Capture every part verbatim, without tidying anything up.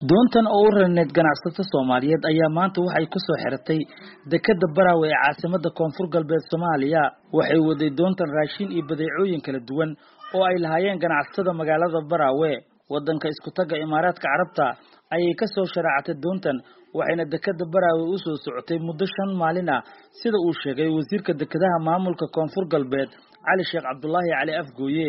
doontan oo u raneed ganacsatada Soomaaliyeed ayaa maanta waxay ku soo xiratay dekada Barawe ee caasimada Koonfur Galbeed Soomaaliya waxay waday doontan raashin iyo badeecooyin kala duwan oo ay lahaayeen ganacsatada magaalada Barawe wadanka isku taga Imaaraadka Carabta ayay ka soo sharaacatay doontan waxayna dekada Barawe u soo socotay muddo shan maalin ah sida uu sheegay wasiirka dekadaha maamulka Koonfur Galbeed Cali Sheekh Cabdullaahi Cali Afgooye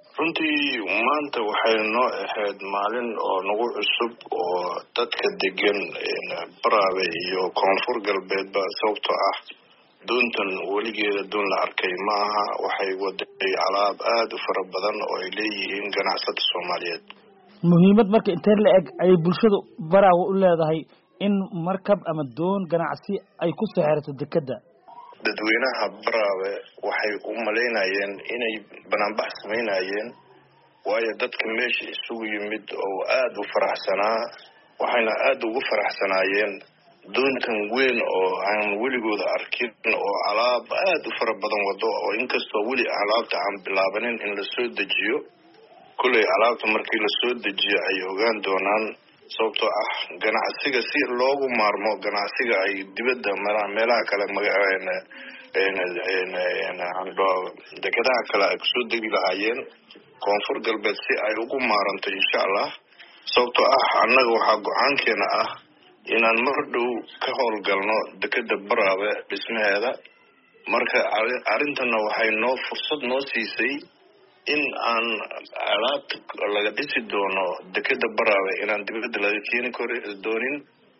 runtii maanta waxay noo ahayd maalin oo nagu cusub oo dadka degan Barawe iyo Koonfur Galbeed ba sababtoo ah doontan weligeeda doon la arkay maaha waxay waday alaab aad u fara badan oo ay leeyihiin ganacsatada Soomaaliyeed muhiimad marka intee la eg ay bulshadu Barawe u leedahay in markab ama doon ganacsi ay ku soo xirato dekada dadweynaha Barawe waxay u maleynayeen inay bananbax sameynayeen waayo dadka meesha isugu yimid oo aad u faraxsanaa waxayna aad ugu faraxsanaayeen doontan weyn oo aan weligood arkin oo alaab aad u fara badan wado oo inkastoo weli alaabta aan bilaabanin in la soo dejiyo kulay alaabta markii la soo dejiyo ay ogaan doonaan sababtoo ah ganacsiga si loogu maarmo ganacsiga ay dibadda meelaha kale magaalada een een een ando dekadaha kale ay soo degi lahaayeen Koonfur Galbeed si ay ugu maaranto insha Allah sababtoo ah annaga waxa go'aankeena ah inaan mar dhow ka howlgalno dekada Barawe dhismaheeda marka arintana waxay noo fursad noo siisay in aan alaabta laga dhisi doono dekada Barawe inaan dibadda laga keeni karo doonin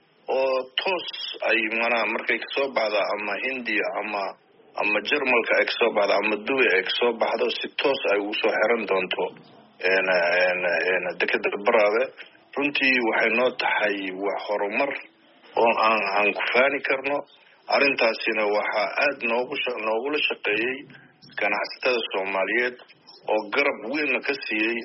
oo toos ay mana markay soo baxdo ama Hindiya ama ama Jarmalka ay soo baxdo ama Dubai ay soo baxdo si toos ay u soo xiran doonto een een dekada Barawe runtii waxay noo tahay wax horumar oo aan aan ku faani karno arintaasina waxa aad noogu noogu la shaqeeyay ganacsatada Soomaaliyeed oo garab weyn ka siiyay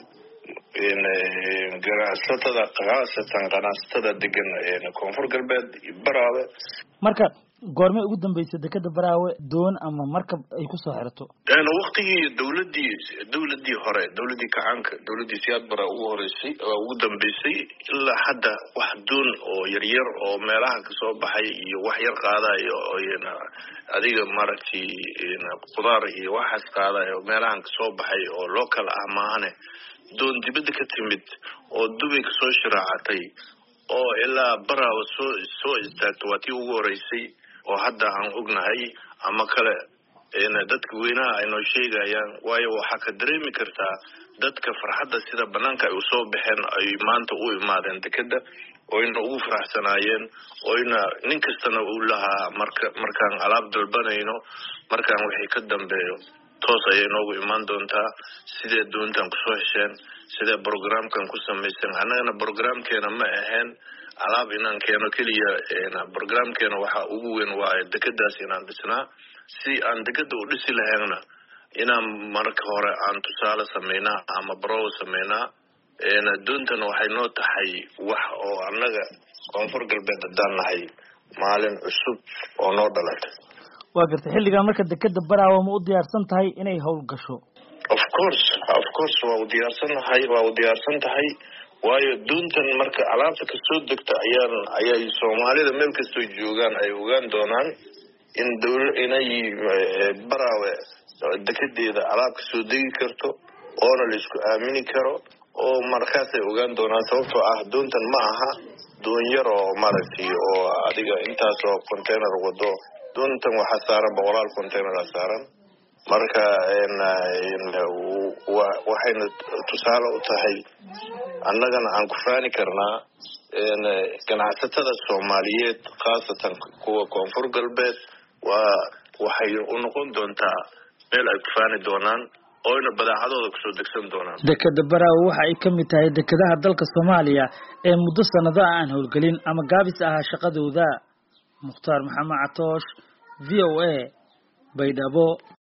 in ganacsatada qaasatan ganacsatada degan ee Koonfur Galbeed Barawe marka goorma ugu dambeysay dekada Barawe doon ama markab ay ku soo xirato een waqtigii dawladii dawladii hore dawladii kacanka dawladii siyaad bara ugu horeysay oo ugu dambeysay ilaa hadda wax doon oo yar yar oo meelaha ka soo baxay iyo wax yar qaadayo oo iyana adiga maragti in qudaar iyo waxas qaadayo meelaha ka soo baxay oo local ah maahane doon dibadda ka timid oo Dubai ka soo sharaacatay oo ilaa Barawe soo soo istaagtay watii ugu horeysay oo hadda aan ognahay ama kale in dadka weynaha ay noo sheegayaan waayo waxa ka dareemi kartaa dadka farxadda sida banaanka ay u soo baxeen ay maanta u imaadeen dekada oo in ugu faraxsanaayeen oo in nin kastana uu lahaa marka markaan alaab dalbanayno markaan wixii ka dambeeyo toos ay noogu imaan doontaa sidee doontan ku soo hesheen sidee programkan ku sameeysan anagana programkeena ma ahayn alaab inaan keeno kaliya een programkeena waxa ugu weyn waa dekadaas inaan dhisnaa si aan dekada u dhisi lahaynna inaan marka hore aan tusaale sameynaa ama baro sameynaa een doontan waxay noo tahay wax oo annaga Koonfur Galbeed daan nahay maalin cusub oo noo dhalatay waa gartay xilliga marka dekada Barawe ma u diyaarsan tahay inay hawl gasho of course of course waa u diyaarsan tahay waa u diyaarsan tahay waayo doontan marka alaabta ka soo degta ayaan ayay Soomaalida meel kasta joogaan ay ogaan doonaan in dawlad inay Barawe dekedeeda alaab ka soo degi karto oo la isku aamini karo oo markaas ay ogaan doonaan sababtoo ah doontan ma aha doon yar oo maragti oo adiga intaas oo container wado doontan waxa saaran boqolaal container saaran marka een waxayna tusaale u tahay annagana aan ku faani karnaa een ganacsatada Soomaaliyeed qaasatan kuwa Koonfur Galbeed waa waxay u noqon doontaa meel ay ku faani doonaan oo ina badaacadooda ku soo degsan doonaan dekada Barawe waxa ay kamid tahay dekadaha dalka Soomaaliya ee muddo sanado aan howlgelin ama gaabis ah shaqadooda Mukhtaar Maxamed Catoosh V O A Baydhabo.